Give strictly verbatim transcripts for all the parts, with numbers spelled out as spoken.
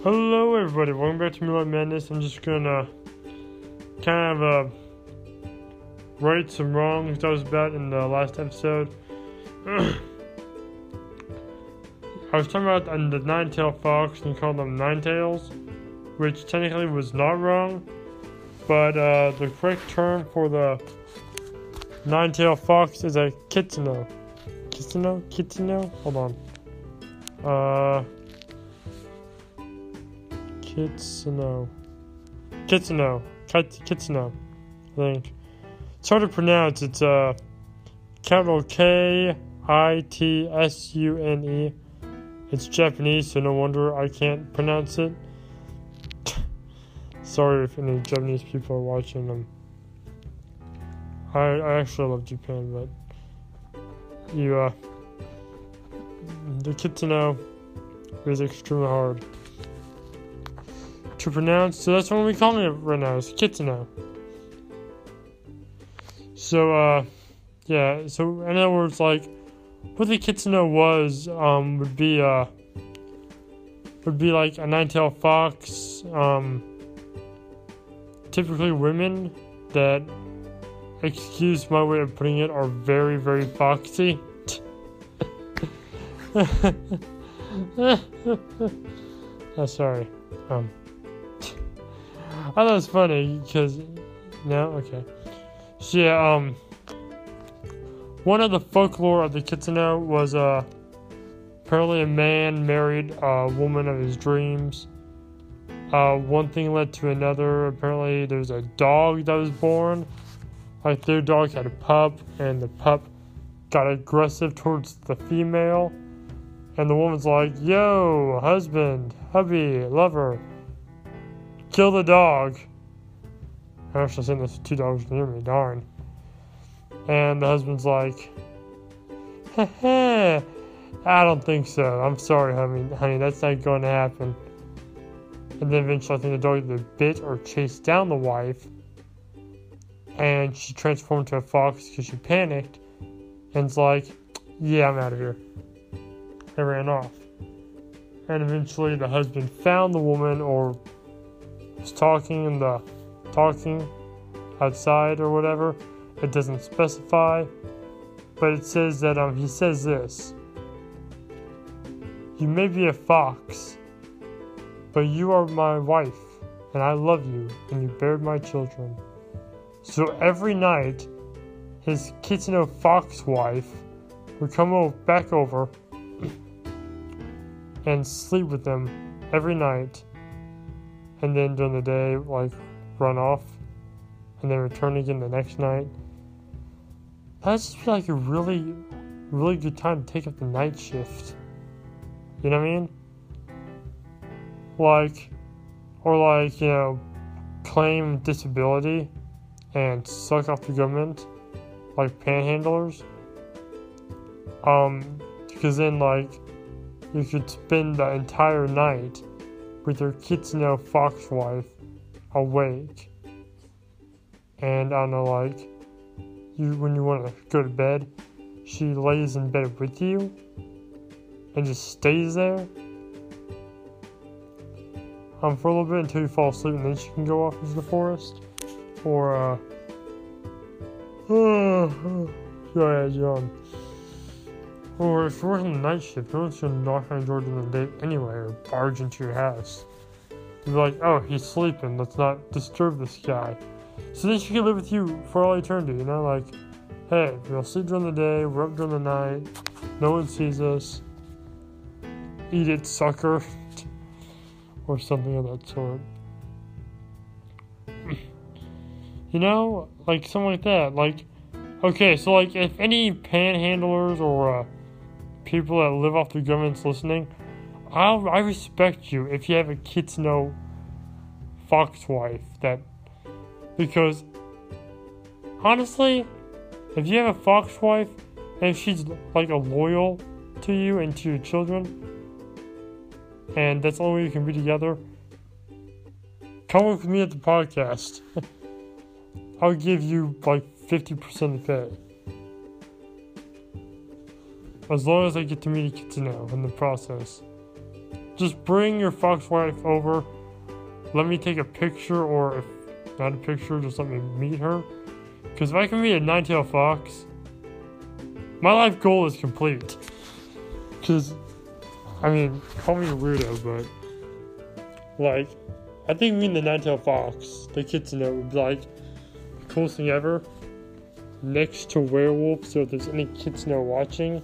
Hello everybody, welcome back to Moonlight Madness. I'm just gonna kind of uh, right some wrongs that I was about in the last episode. I was talking about the nine-tailed fox and you called them nine-tails, which technically was not wrong, but uh, the correct term for the nine-tailed fox is a kitsune. Kitsune? Kitsune? Hold on. Uh... Kitsune. Kitsune. Kitsune. I think. It's hard to pronounce. It's uh, capital K I T S U N E. It's Japanese, so no wonder I can't pronounce it. Sorry if any Japanese people are watching them. I, I actually love Japan, but you, uh, the kitsune is extremely hard to pronounce, so that's what we're calling it right now, is kitsune. So, uh, yeah, so in other words, like, what the kitsune was, um, would be, uh, would be like a nine-tailed fox, um, typically women that, excuse my way of putting it, are very, very foxy. Oh, sorry, um, I thought it was funny because no, okay. So yeah, um, one of the folklore of the kitsune was uh, apparently a man married a woman of his dreams. Uh, one thing led to another. Apparently, there's a dog that was born. Like their dog had a pup, and the pup got aggressive towards the female, and the woman's like, "Yo, husband, hubby, lover, kill the dog." I'm actually saying there's two dogs near me, darn. And the husband's like, heh heh, I don't think so. I'm sorry, honey, honey, that's not going to happen. And then eventually I think the dog either bit or chased down the wife. And she transformed into a fox because she panicked. And it's like, yeah, I'm out of here. And ran off. And eventually the husband found the woman, or was talking in the talking outside or whatever. It doesn't specify, but it says that um he says this: "You may be a fox, but you are my wife, and I love you, and you bared my children." So every night, his kitsune fox wife would come over, back over and sleep with him every night, and then during the day, like, run off, and then return again the next night. That'd just be like a really, really good time to take up the night shift. You know what I mean? Like, or like, you know, claim disability and suck off the government, like panhandlers. Um, because then, like, you could spend the entire night with your kitsune fox wife awake, and I don't know, like, you when you want to go to bed, she lays in bed with you and just stays there um for a little bit until you fall asleep, and then she can go off into the forest. Or uh go ahead, John. Or if you're working the night shift, no one's gonna knock on your door during the day anyway, or barge into your house. You'd be like, oh, he's sleeping, let's not disturb this guy. So then she can live with you for all eternity, you know? Like, hey, we'll sleep during the day, we're up during the night, no one sees us. Eat it, sucker. Or something of that sort. You know? Like, something like that. Like, okay, so, like, if any panhandlers or uh, people that live off the government's listening, I'll, I respect you if you have a kitsune fox wife that, because honestly, if you have a fox wife and if she's like a loyal to you and to your children, and that's the only way you can be together, come with me at the podcast. I'll give you like fifty percent of the pay. As long as I get to meet a kitsune in the process. just bring your fox wife over. Let me take a picture, or if not a picture, just let me meet her. Because if I can meet a nine-tailed fox, my life goal is complete. Because, I mean, call me a weirdo, but, like, I think meeting the nine-tailed fox, the kitsune, would be, like, the coolest thing ever. Next to werewolf, so if there's any kitsune watching,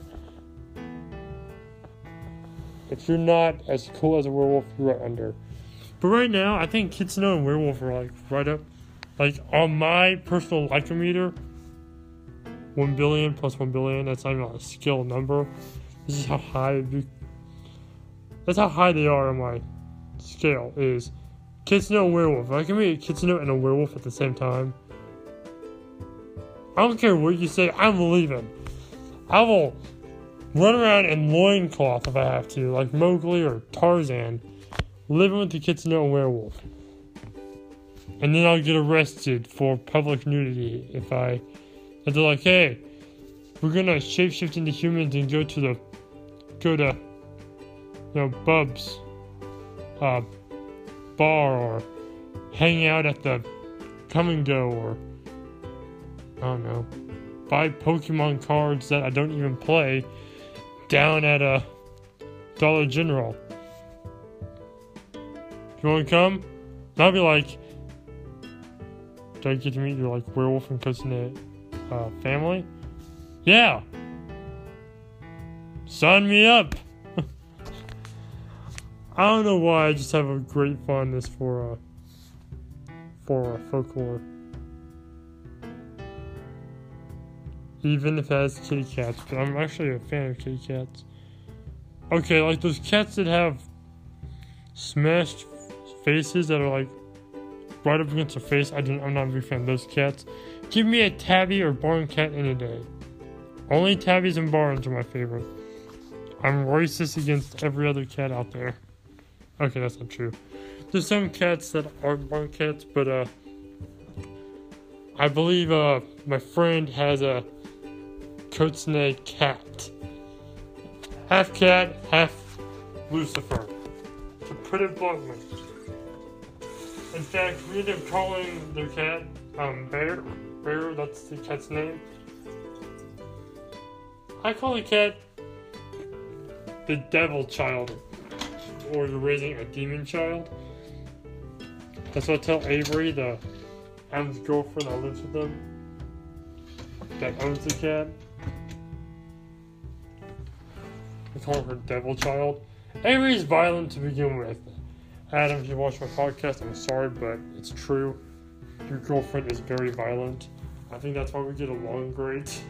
if you're not as cool as a werewolf, you're right under. But right now, I think kitsune and werewolf are, like, right up. Like, on my personal Likert meter, one billion plus one billion, that's not even a skill number. This is how high, that's how high they are on my scale, is kitsune and werewolf. If I can meet a kitsune and a werewolf at the same time, I don't care what you say, I'm leaving. I will run around in loincloth if I have to, like Mowgli or Tarzan, living with the kitsune and werewolf. And then I'll get arrested for public nudity if I... If they're like, hey, we're gonna shapeshift into humans and go to the... Go to... You know, Bub's... Uh... Bar, or... Hang out at the... Come and Go, or... I don't know. Buy Pokemon cards that I don't even play... Down at a... Dollar General. You wanna come? And I'll be like... Do I get to meet your, like, werewolf and kitsune uh, family? Yeah! Sign me up! I don't know why, I just have a great fondness for, uh, for uh, folklore. Even if it has kitty cats, but I'm actually a fan of kitty cats. Okay, like those cats that have smashed faces that are, like, right up against her face. I don't, I'm not a big fan of those cats. Give me a tabby or barn cat any day. Only tabbies and barns are my favorite. I'm racist against every other cat out there. Okay, that's not true. There's some cats that aren't barn cats, but uh, I believe uh, my friend has a kitsune cat. Half cat, half Lucifer. To put it bluntly. In fact, we ended up calling their cat, um, Bear. Bear, that's the cat's name. I call the cat the devil child, or you're raising a demon child. That's what I tell Avery, the Adam's girlfriend that lives with them, that owns the cat. I call her devil child. Avery's violent to begin with. Adam, if you watch my podcast, I'm sorry, but it's true. Your girlfriend is very violent. I think that's why we get along great.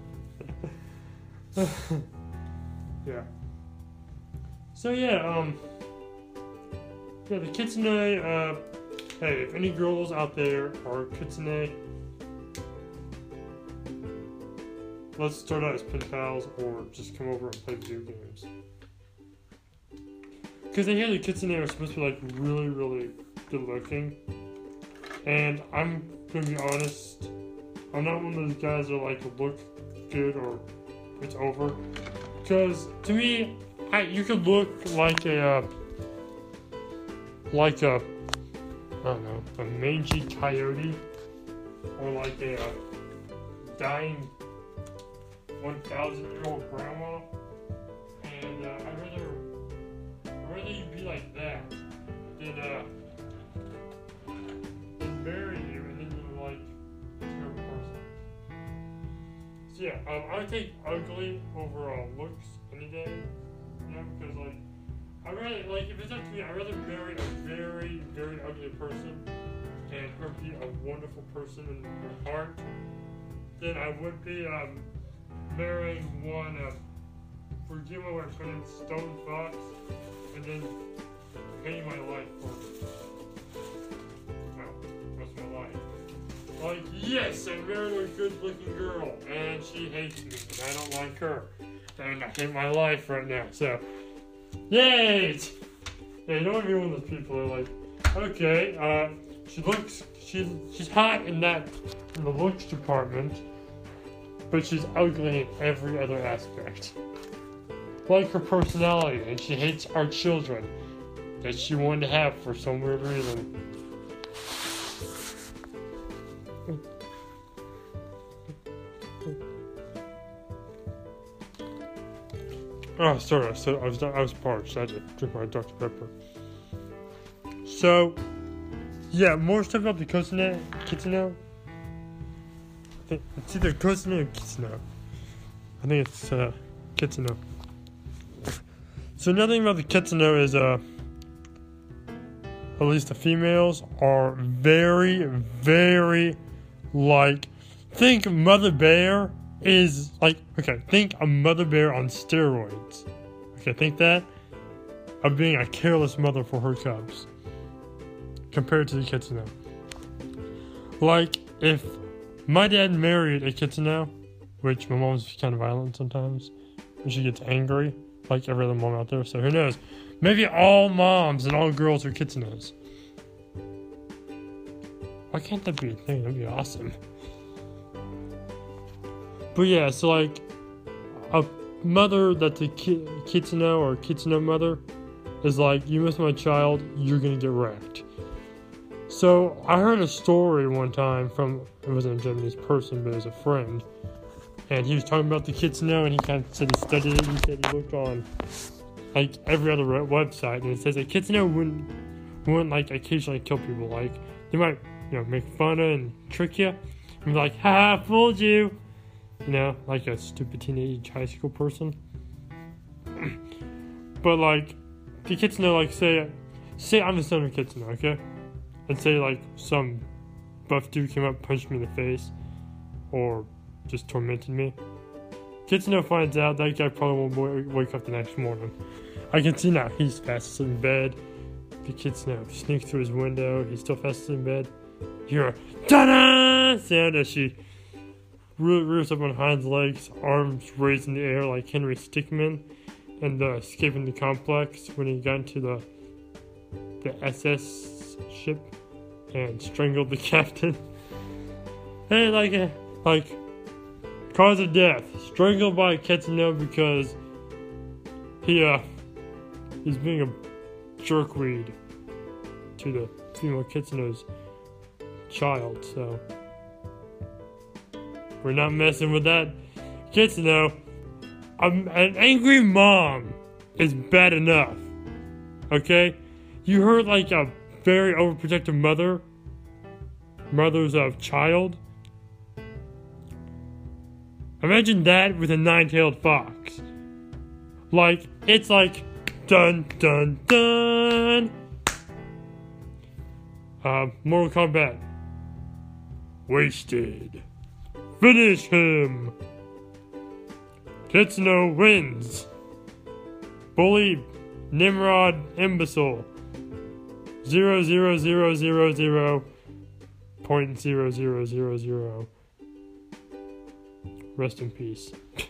Yeah. So yeah, um, yeah, the kitsune, uh, hey, if any girls out there are kitsune, let's start out as pen pals, or just come over and play video games. Because I hear the kitsune are supposed to be, like, really, really good looking. And I'm gonna be honest, I'm not one of those guys that, like, look good or it's over. Because, to me, I, you could look like a, uh, like a, I don't know, a mangy coyote. Or like a, uh, dying one thousand year old grandma. And, uh, I'd rather... I'd rather you be like that than, uh, than marry you and then you're like a terrible person. So yeah, um, I would take ugly over uh, looks any day, you know, because like, I'd rather, like, if it's up to me, I'd rather marry a very, very ugly person and her be a wonderful person in her heart than I would be, um, marrying one, uh, forgive my wife's name, Stone Fox, and then pay my life for no, rest of my life. Like, yes, I married a good-looking girl, and she hates me, and I don't like her, and I hate my life right now. So, yay! Yeah, you don't want to be one of those people who are like, okay, uh, she looks, she's she's hot in that in the looks department, but she's ugly in every other aspect. like her personality, and she hates our children that she wanted to have for some weird reason. Oh, sorry, I was, I was, I was parched. I had to drink my Doctor Pepper. So, yeah, more stuff about the Kitsuno. Kitsuno. I think it's either Kitsuno or Kitsuno. I think it's uh, Kitsuno. So another thing about the Kitsuno is, uh, at least the females are very, very like. Think Mother Bear is like, okay, think a mother bear on steroids. Okay, think that of being a careless mother for her cubs compared to the Kitsuno. Like, if my dad married a Kitsuno, which my mom's kind of violent sometimes, when she gets angry, like every other mom out there, so who knows? Maybe all moms and all girls are Kitsunos. Why can't that be a thing? That'd be awesome. But yeah, so like, a mother that's a ki- Kitsuno or Kitsuno mother is like, you miss my child, you're gonna get wrecked. So, I heard a story one time from, it wasn't a Japanese person, but it was a friend, and he was talking about the Kitsuno, and he kind of said he studied it, and he said he looked on, like, every other website, and it says that Kitsuno wouldn't, wouldn't, like, occasionally kill people, like, they might, you know, make fun of and trick you, and be like, ha, fooled you! You know, like a stupid teenage high school person. But like, the Kitsuno, like, say, say I'm the son of a Kitsuno, okay? And say like some buff dude came up, punched me in the face, or just tormented me. Kitsuno finds out, that guy probably won't wake up the next morning. I can see now, he's fast asleep in bed. The Kitsuno sneaks through his window, he's still fast asleep in bed. You hear a ta-da sound as she rears up on hind legs, arms raised in the air like Henry Stickmin, and uh, escaping the complex when he got into the the S S ship and strangled the captain. And like, uh, like, cause of death, strangled by a Kitsuno because he uh he's being a jerkweed to the female Kitsuno's child. So we're not messing with that. Kitsuno, um, an angry mom is bad enough. Okay? You heard like a very overprotective mother, mother's of child. Imagine that with a nine-tailed fox. Like, it's like, dun dun dun. Uh, Mortal Kombat. Wasted. Finish him! Kitsuno wins. Bully Nimrod imbecile. Zero zero zero zero zero point zero zero zero zero. Rest in peace.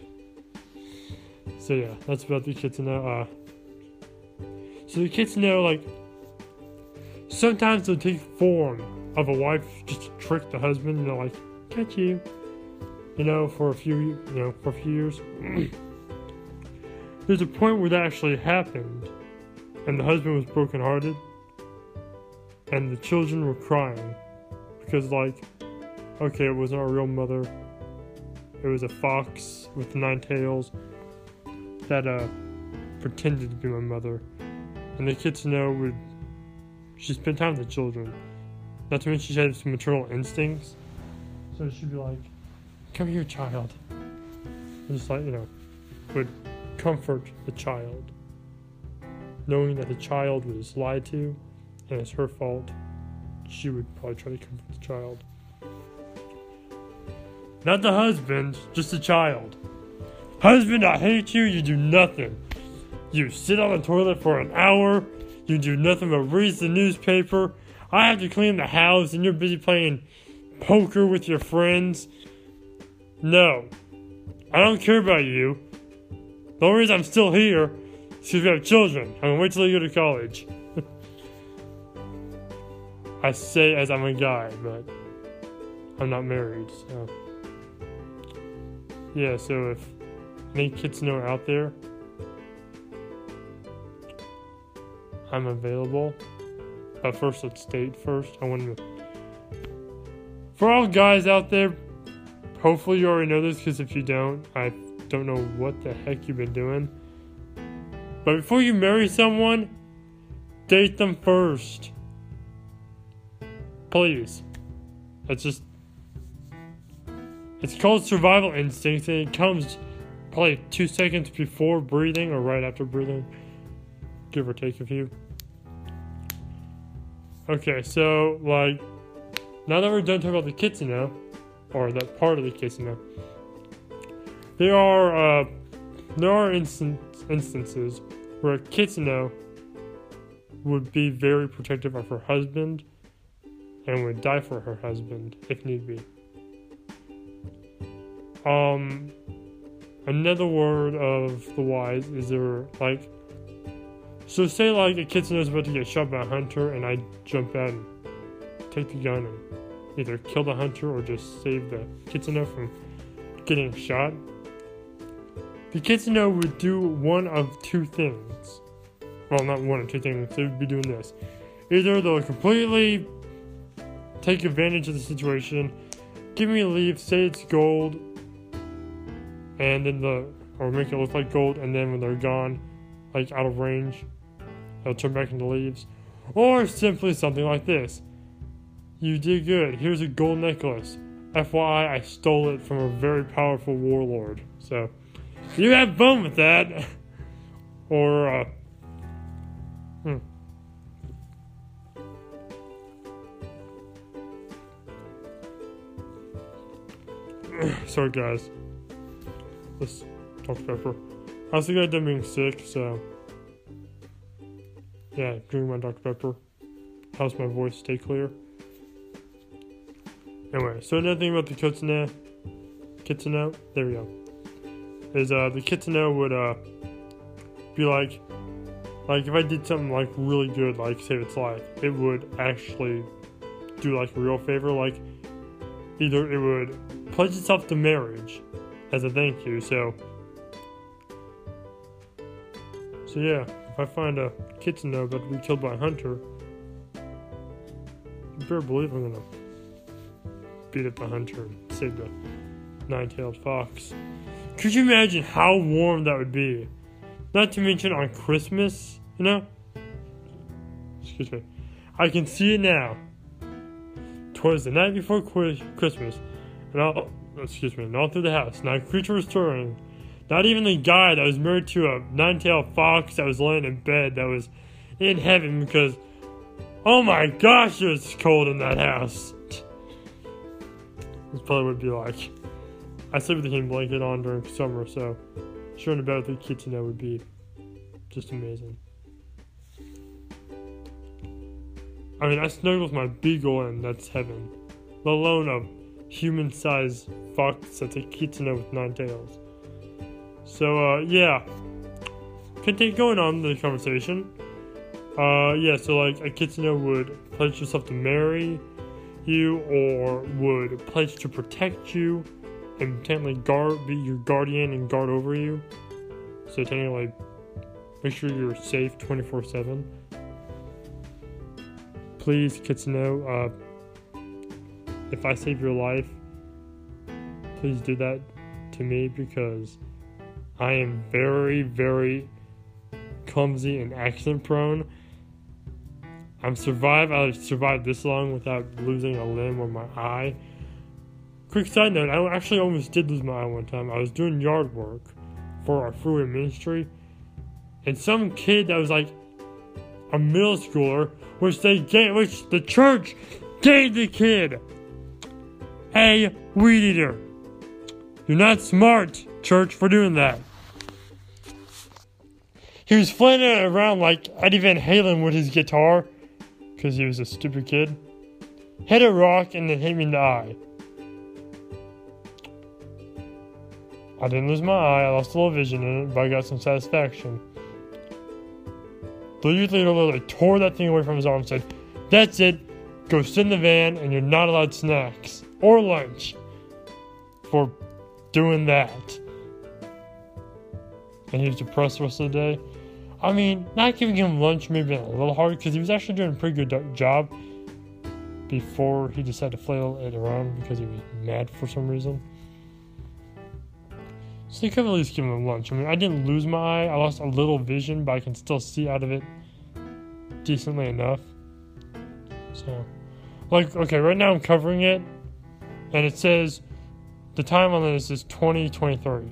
So yeah, that's about the Kitsuno. Uh, so the Kitsuno, like, sometimes they'll take form of a wife just to trick the husband, and they're like, catch you. You know, for a few, you know, for a few years. There's a point where that actually happened, and the husband was brokenhearted, and the children were crying, because, like, okay, it wasn't our real mother, it was a fox with nine tails that, uh, pretended to be my mother, and the Kitsuno would, she spent time with the children, not to mention she had some maternal instincts, so she'd be like, come here, child. And just like, you know, would comfort the child. Knowing that the child was lied to, and it's her fault, she would probably try to comfort the child. Not the husband, just the child. Husband, I hate you, you do nothing. You sit on the toilet for an hour, you do nothing but read the newspaper. I have to clean the house, and you're busy playing poker with your friends. No, I don't care about you. The only reason I'm still here is because we have children. I'm gonna wait till you go to college. I say as I'm a guy, but I'm not married, so. Yeah, so if any Kitsuno are out there, I'm available. But first, let's date first. I want to. For all guys out there, hopefully you already know this, because if you don't, I don't know what the heck you've been doing. But before you marry someone, date them first. Please. It's just... It's called survival instinct, and it comes probably two seconds before breathing or right after breathing. Give or take a few. Okay, so, like, now that we're done talking about the Kitsune, or that part of the Kitsune, there are, uh, there are instant, instances where a Kitsune would be very protective of her husband and would die for her husband if need be. Um, another word of the wise is there, like, so say like a Kitsune is about to get shot by a hunter, and I jump out and take the gun and either kill the hunter or just save the Kitsune from getting shot. The Kitsune would do one of two things. Well, not one of two things. They would be doing this. Either they'll completely take advantage of the situation, give me a leaf, say it's gold, and then the, or make it look like gold, and then when they're gone, like out of range, they'll turn back into leaves. Or simply something like this. You did good. Here's a gold necklace. F Y I, I stole it from a very powerful warlord. So, you have fun with that. Or, uh... Hmm. Sorry, guys. Let's talk Pepper. I also got done being sick, so... Yeah, drink my Doctor Pepper. Helps my voice stay clear. Anyway, so another thing about the Kitsune... Kitsune? There we go. Is, uh, the Kitsune would, uh... be like... Like, if I did something, like, really good, like, save its life, it would actually do, like, a real favor. Like, either it would pledge itself to marriage as a thank you, so... So, yeah, if I find a Kitsune about to be killed by a hunter, you better believe I'm gonna beat up the hunter and save the nine-tailed fox. Could you imagine how warm that would be? Not to mention on Christmas, you know? Excuse me. I can see it now. Twas the night before Christmas, and all, excuse me, and all through the house, not a creature was stirring. Not even the guy that was married to a nine-tailed fox that was laying in bed that was in heaven because, oh my gosh, it was cold in that house. This probably would be like. I sleep with a heating blanket on during summer, so sharing a bed with the Kitsune would be just amazing. I mean, I snuggle with my beagle, and that's heaven. Let alone a human-sized fox that's a Kitsune with nine tails. So, uh, yeah. Continue going on the conversation. Uh, yeah, so, like, a Kitsune would pledge yourself to marry you, or would pledge to protect you, and technically guard, be your guardian and guard over you. So, technically, make sure you're safe twenty-four seven. Please, Kitsune, uh, if I save your life, please do that to me, because I am very, very clumsy and accident prone. I'm survived, I've survived this long without losing a limb or my eye. Quick side note, I actually almost did lose my eye one time. I was doing yard work for our freeway ministry, and some kid that was like a middle schooler, which they gave, which the church gave the kid a weed eater. You're not smart, church, for doing that. He was flailing around like Eddie Van Halen with his guitar, because he was a stupid kid. Hit a rock and then hit me in the eye. I didn't lose my eye, I lost a little vision in it, but I got some satisfaction. The youth leader literally tore that thing away from his arm and said, "That's it, go sit in the van and you're not allowed snacks or lunch for doing that." And he was depressed the rest of the day. I mean, not giving him lunch may have been a little hard because he was actually doing a pretty good do- job before he decided to flail it around because he was mad for some reason. So you could at least give him lunch. I mean, I didn't lose my eye. I lost a little vision, but I can still see out of it decently enough. So, like, okay, right now I'm covering it, and it says the time on this is twenty twenty-three.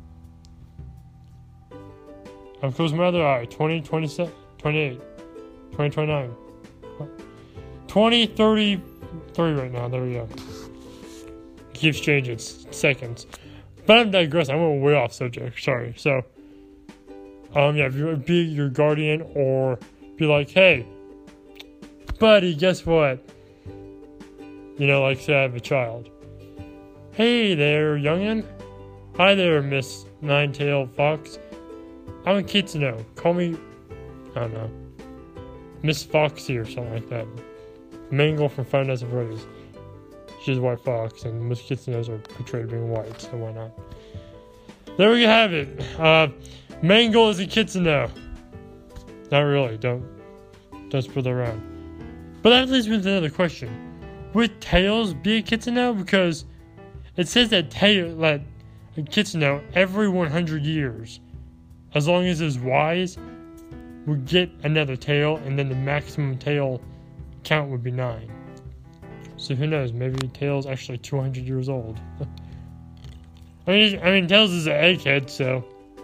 I've closed my other eye. twenty, twenty-seven, twenty-eight, twenty, twenty-nine. twenty thirty-three right now. There we go. It keeps changing. It's seconds. But I'm digressing. I went way off subject. Sorry. So, um, yeah, if you be your guardian or be like, hey, buddy, guess what? You know, like say I have a child. Hey there, youngin'. Hi there, Miss Nine-Tailed Fox. I'm a Kitsune. Call me, I don't know, Miss Foxy or something like that. Mangle from Five Nights at Freddy's. She's a white fox, and most Kitsunes are portrayed as being white, so why not? There we have it. Uh, Mangle is a Kitsune. Not really. Don't don't spread that around. But that leads me to another question: would Tails be a Kitsune? Because it says that Tail, that a Kitsune every one hundred years, as long as it's wise, would get another tail, and then the maximum tail count would be nine. So who knows? Maybe Tails actually two hundred years old. I mean, I mean, Tails is an egghead, so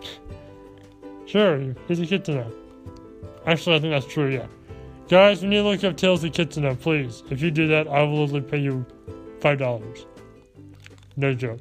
sure, he's a Kitsune. Actually, I think that's true. Yeah, guys, we need to look up Tails the Kitsune, please. If you do that, I will literally pay you five dollars. No joke.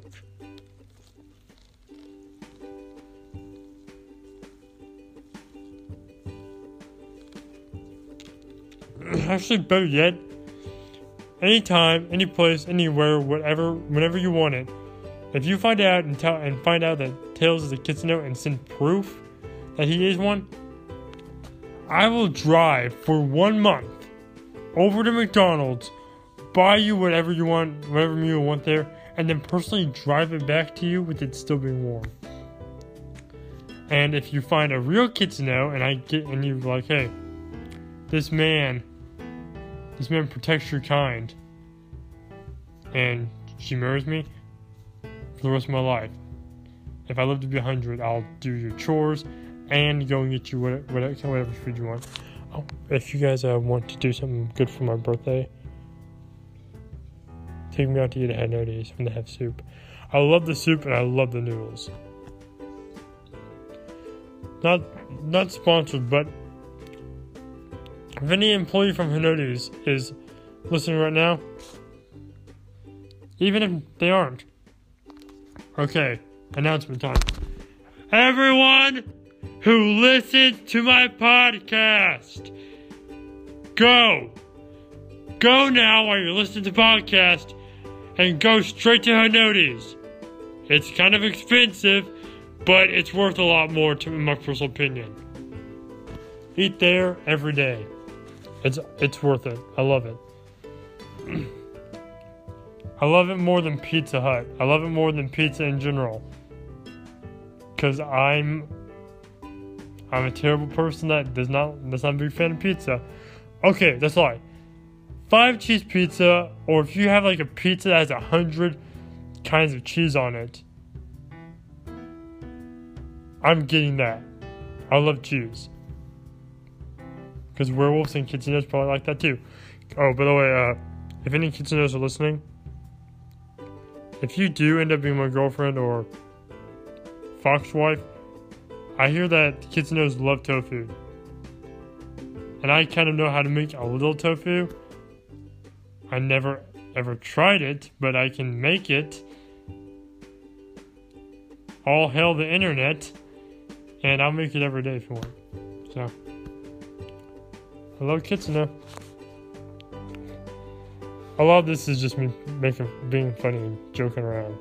Actually, better yet, anytime, any place, anywhere, whatever, whenever you want it, if you find out and tell and find out that Tails is a Kitsune and send proof that he is one, I will drive for one month over to McDonald's, buy you whatever you want, whatever meal you want there, and then personally drive it back to you with it still being warm. And if you find a real Kitsune and I get and you're like, hey, this man. This man protects your kind. And she marries me for the rest of my life. If I live to be one hundred, I'll do your chores and go and get you whatever, whatever food you want. Oh, if you guys uh, want to do something good for my birthday, take me out to eat at Hanoti's when they have soup. I love the soup and I love the noodles. Not, not sponsored, but if any employee from Hanoti's is listening right now, even if they aren't, okay, announcement time. Everyone who listens to my podcast, go. Go now while you're listening to the podcast and go straight to Hanoti's. It's kind of expensive, but it's worth a lot more, to in my personal opinion. Eat there every day. It's it's worth it. I love it. I love it more than Pizza Hut. I love it more than pizza in general. Cause I'm I'm a terrible person that does not that's not a big fan of pizza. Okay, that's a lie. Five cheese pizza, or if you have like a pizza that has a hundred kinds of cheese on it, I'm getting that. I love cheese. Because werewolves and kitsunes probably like that too. Oh, by the way, uh, if any kitsunes are listening, if you do end up being my girlfriend or fox wife, I hear that kitsunes love tofu. And I kind of know how to make a little tofu. I never ever tried it, but I can make it. All hail the internet. And I'll make it every day if you want. So. Hello, Kitsune. A lot of this is just me making, being funny and joking around.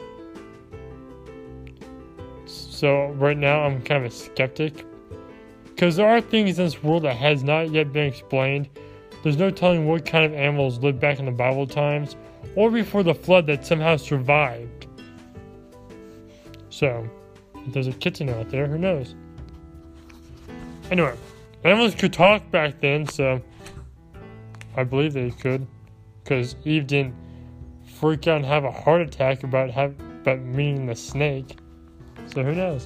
So right now I'm kind of a skeptic, because there are things in this world that has not yet been explained. There's no telling what kind of animals lived back in the Bible times or before the flood that somehow survived. So if there's a Kitsune out there, who knows? Anyway, animals could talk back then, so I believe they could, because Eve didn't freak out and have a heart attack about have, about meeting the snake. So who knows?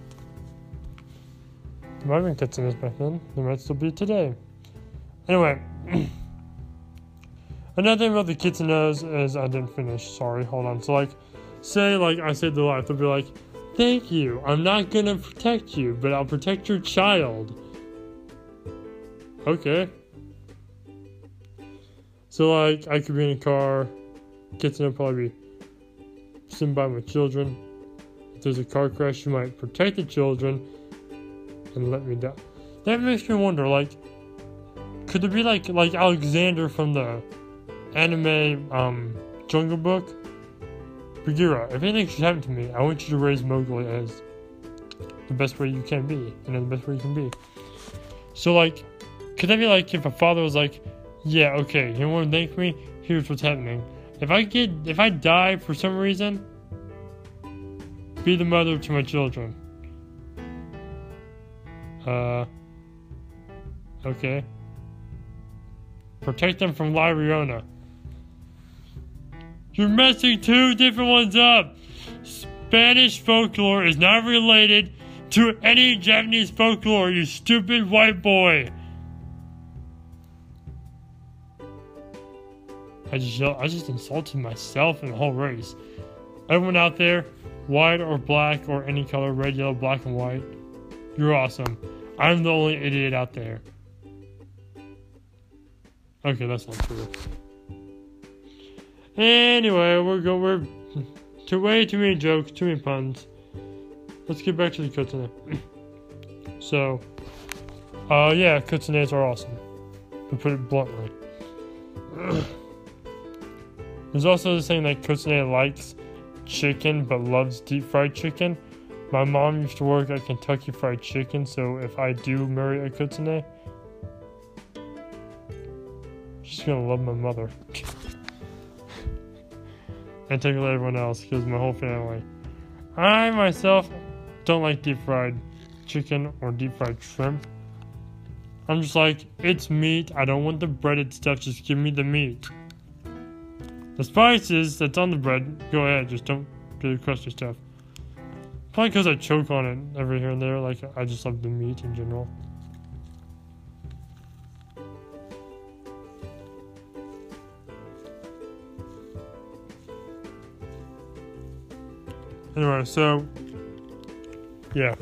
There might have been kitsunes back then. There might still be today. Anyway, another thing about the kitsunes is I didn't finish. Sorry, hold on. So like, say like I saved their life, they'll be like, "Thank you. I'm not gonna protect you, but I'll protect your child." Okay. So like, I could be in a car. Kitsune will probably be sitting by my children. If there's a car crash, you might protect the children and let me die. That makes me wonder, like, could there be like like Alexander from the anime um, Jungle Book? Bagheera, if anything should happen to me, I want you to raise Mowgli as the best way you can be. You know, the best way you can be. So like, could that be like if a father was like, yeah, okay, you want to thank me? Here's what's happening. If I get, if I die for some reason, be the mother to my children. Uh, okay. Protect them from La Llorona. You're messing two different ones up. Spanish folklore is not related to any Japanese folklore, you stupid white boy. I just I just insulted myself and the whole race. Everyone out there, white or black or any color, red, yellow, black, and white, you're awesome. I'm the only idiot out there. Okay, that's not true. Anyway, we're go we're too way too many jokes, too many puns. Let's get back to the kitsune. So, uh, yeah, kitsunes are awesome, to put it bluntly. There's also this thing that kitsune likes chicken but loves deep fried chicken. My mom used to work at Kentucky Fried Chicken, so if I do marry a kitsune, she's gonna love my mother. And take away everyone else, because my whole family. I myself don't like deep fried chicken or deep fried shrimp. I'm just like, it's meat. I don't want the breaded stuff. Just give me the meat. The spices that's on the bread, go ahead. Just don't do the crusty stuff. Probably because I choke on it every here and there. Like, I just love the meat in general. Anyway, so, yeah.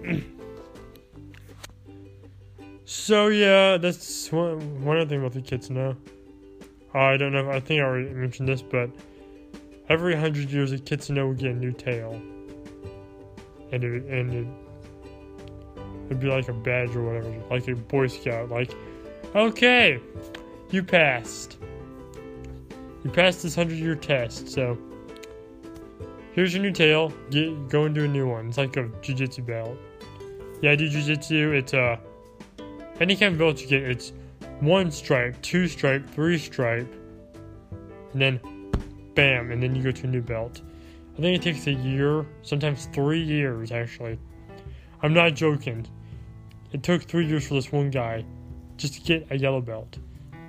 So, yeah, that's one, one other thing about the kitsune. I don't know, I think I already mentioned this, but every hundred years a kitsune will get a new tail. And it, and it, it'd be like a badge or whatever, like a Boy Scout, like, okay, you passed. You passed this hundred year test, so here's your new tail, get, go and do a new one. It's like a jiu-jitsu belt. Yeah, I do jiu-jitsu, it's uh, any kind of belt you get, it's one stripe, two stripe, three stripe, and then bam, and then you go to a new belt. I think it takes a year, sometimes three years actually. I'm not joking. It took three years for this one guy just to get a yellow belt.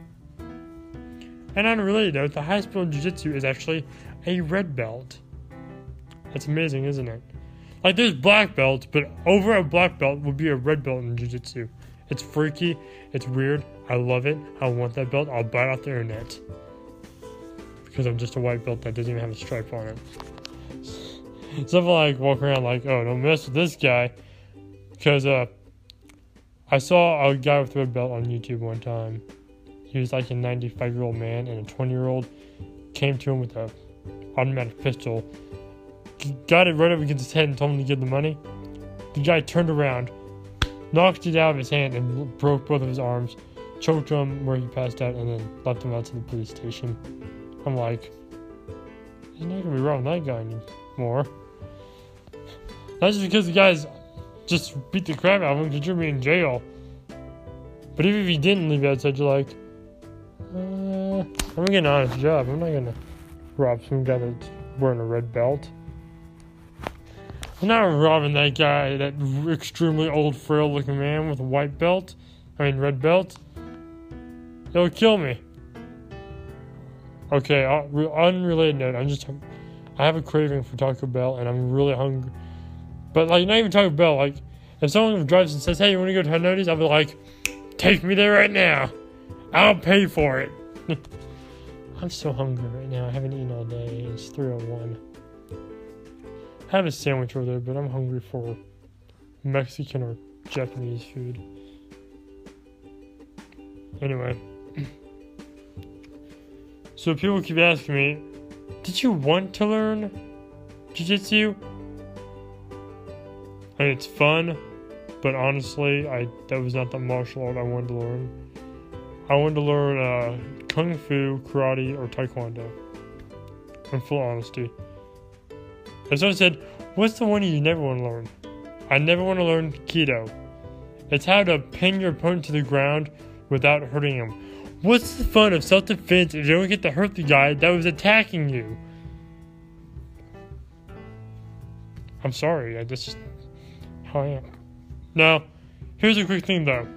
And on a related note, the highest belt in jiu-jitsu is actually a red belt. That's amazing, isn't it? Like, there's black belts, but over a black belt would be a red belt in jiu-jitsu. It's freaky, it's weird, I love it, I want that belt, I'll buy it off the internet. Because I'm just a white belt that doesn't even have a stripe on it. Something like walk around like, oh, don't mess with this guy. Because uh, I saw a guy with a red belt on YouTube one time. He was like a ninety-five year old man, and a twenty year old came to him with a automatic pistol. Got it right up against his head and told him to give the money. The guy turned around, knocked it out of his hand, and broke both of his arms, choked him where he passed out, and then left him out to the police station. I'm like, there's not gonna be wrong with that guy anymore. Not just because the guys just beat the crap out of him because you're in jail. But even if he didn't leave outside, you're like, uh, I'm getting an honest job. I'm not gonna rob some guy that's wearing a red belt. I'm not robbing that guy, that extremely old, frail-looking man with a white belt. I mean, red belt. He'll kill me. Okay, uh, unrelated note. I'm just, I have a craving for Taco Bell, and I'm really hungry. But like, not even Taco Bell. Like, if someone drives and says, "Hey, you want to go to Hanoti's?" I'll be like, "Take me there right now. I'll pay for it." I'm so hungry right now. I haven't eaten all day. It's three oh one. I have a sandwich over there, but I'm hungry for Mexican or Japanese food. Anyway. So people keep asking me, did you want to learn jiu-jitsu? And it's fun, but honestly, I that was not the martial art I wanted to learn. I wanted to learn uh, Kung Fu, Karate, or Taekwondo. In full honesty. And someone said, what's the one you never want to learn? I never want to learn Kido. It's how to pin your opponent to the ground without hurting him. What's the fun of self-defense if you don't get to hurt the guy that was attacking you? I'm sorry, that's just how I am. Now, here's a quick thing though.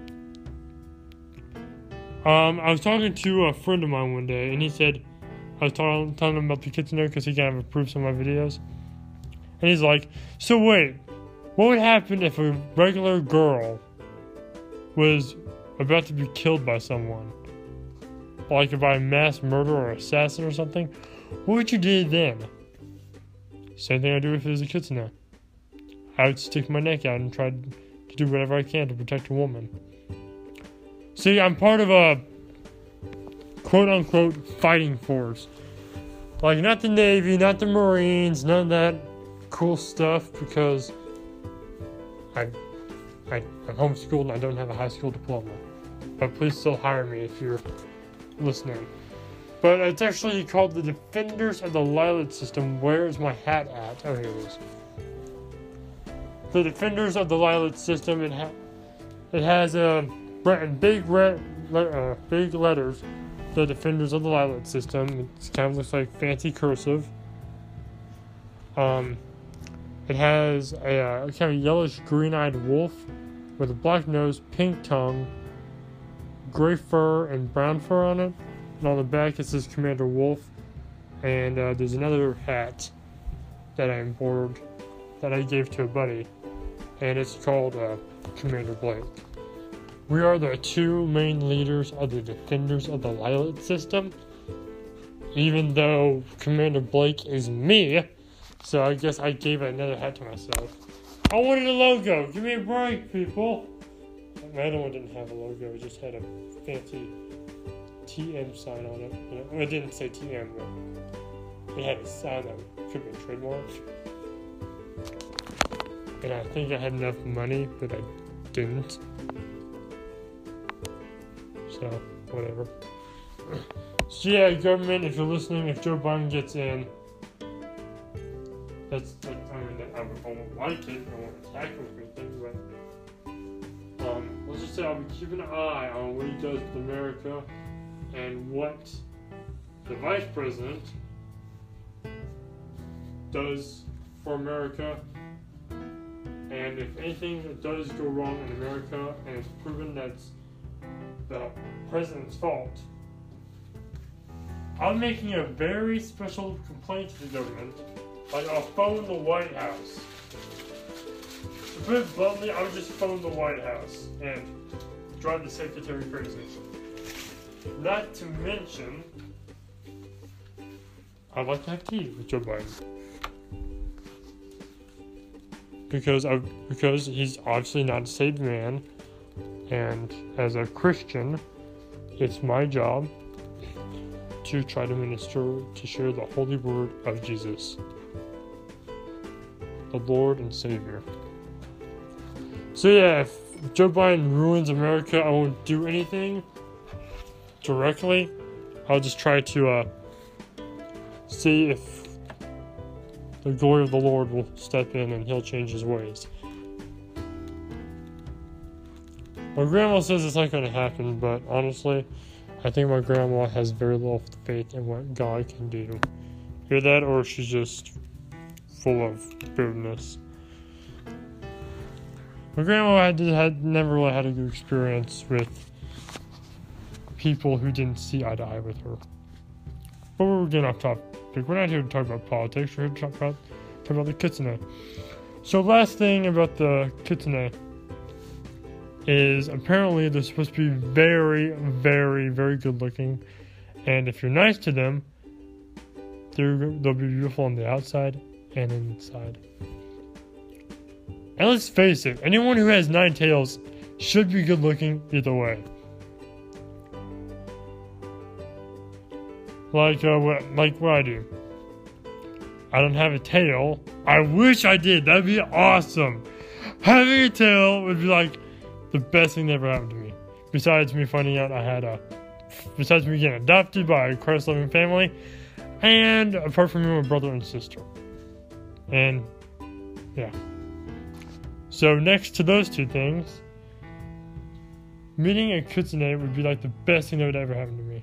Um, I was talking to a friend of mine one day, and he said, I was telling, telling him about the Kitsune because he kind of approves some of my videos. And he's like, so wait, what would happen if a regular girl was about to be killed by someone? Like by a mass murder or assassin or something? What would you do then? Same thing I do if it was a Kitsune. I would stick my neck out and try to do whatever I can to protect a woman. See, I'm part of a quote-unquote fighting force. Like, not the Navy, not the Marines, none of that cool stuff, because I, I, I'm homeschooled and I don't have a high school diploma. But please still hire me if you're listening. But it's actually called the Defenders of the Lylat System. Where is my hat at? Oh, here it is. The Defenders of the Lylat System. It, ha- it has a uh, big red, uh, big letters. The Defenders of the Lylat System. It kind of looks like fancy cursive. Um, it has a uh, kind of yellowish green-eyed wolf with a black nose, pink tongue, gray fur, and brown fur on it. And on the back it says Commander Wolf. And uh, there's another hat that I embroidered that I gave to a buddy. And it's called uh, Commander Blake. We are the two main leaders of the Defenders of the Lylat System. Even though Commander Blake is me. So I guess I gave another hat to myself. I wanted a logo. Give me a break, people. My other one didn't have a logo. It just had a fancy T M sign on it. Well, it didn't say T M, but it had a sign that could be a trademark. And I think I had enough money, but I didn't. So, whatever. So yeah, government, if you're listening, if Joe Biden gets in, that's, that's I mean, I won't, I won't like it, I won't attack him or anything, but um, let's just say I'll be keeping an eye on what he does with America and what the vice president does for America. And if anything does go wrong in America and it's proven that's the president's fault, I'm making a very special complaint to the government. Like, I'll phone the White House. To put it bluntly, I would just phone the White House and drive the secretary crazy. Not to mention, I'd like to have tea with Joe Biden. Because I, because he's obviously not a saved man, and as a Christian, it's my job to try to minister, to share the holy word of Jesus, the Lord and Savior. So yeah, if Joe Biden ruins America, I won't do anything directly. I'll just try to uh, see if the glory of the Lord will step in and he'll change his ways. My grandma says it's not going to happen, but honestly, I think my grandma has very little faith in what God can do. Hear that, or she's just full of weirdness. My grandma had, had never really had a good experience with people who didn't see eye to eye with her. But we're getting off topic. We're not here to talk about politics. We're here to talk about, talk about the kitsune. So last thing about the kitsune is apparently they're supposed to be very, very, very good looking. And if you're nice to them, they're, they'll be beautiful on the outside and inside. And let's face it, anyone who has nine tails should be good looking either way. Like, uh, what, like what I do. I don't have a tail. I wish I did. That'd be awesome. Having a tail would be like the best thing that ever happened to me. Besides me finding out I had a... Besides me getting adopted by a Christ-loving family. And apart from me, my brother and sister. And, yeah. So next to those two things, meeting a kitsune would be like the best thing that would ever happen to me.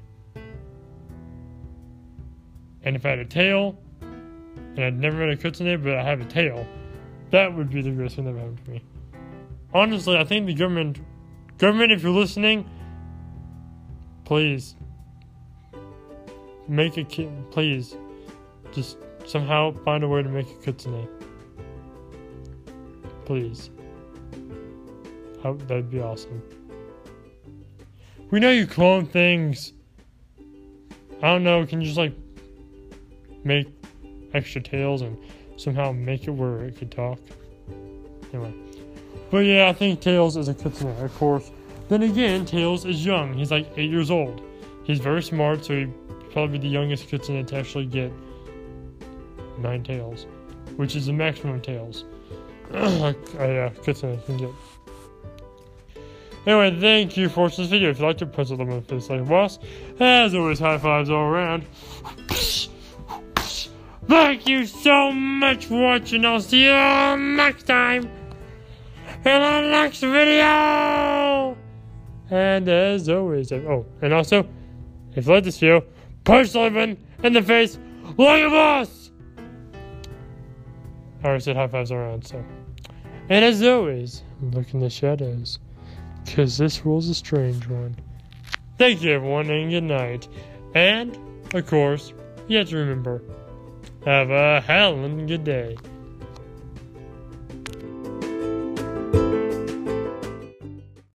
And if I had a tail, and I'd never met a kitsune, but I have a tail, that would be the greatest thing that ever happened to me. Honestly, I think the government, government, if you're listening, please, make a kid, please, just somehow find a way to make a kitsune. Please. I, that'd be awesome. We know you clone things. I don't know, can you just like make extra tails and somehow make it where it could talk? Anyway. But yeah, I think Tails is a kitsune, of course. Then again, Tails is young. He's like eight years old. He's very smart, so he'd probably be the youngest kitsune to actually get nine tails, which is the maximum tails a uh, kitsune can get. Anyway, thank you for watching this video. If you liked it, press the button face like a boss. As always, high fives all around. Thank you so much for watching. I'll see you all next time in the next video. And as always, oh, and also, if you like this video, punch the like button in the face like a boss. I already said high fives all around, so. And as always, look in the shadows, because this world's a strange one. Thank you, everyone, and good night. And, of course, you have to remember, have a howling good day.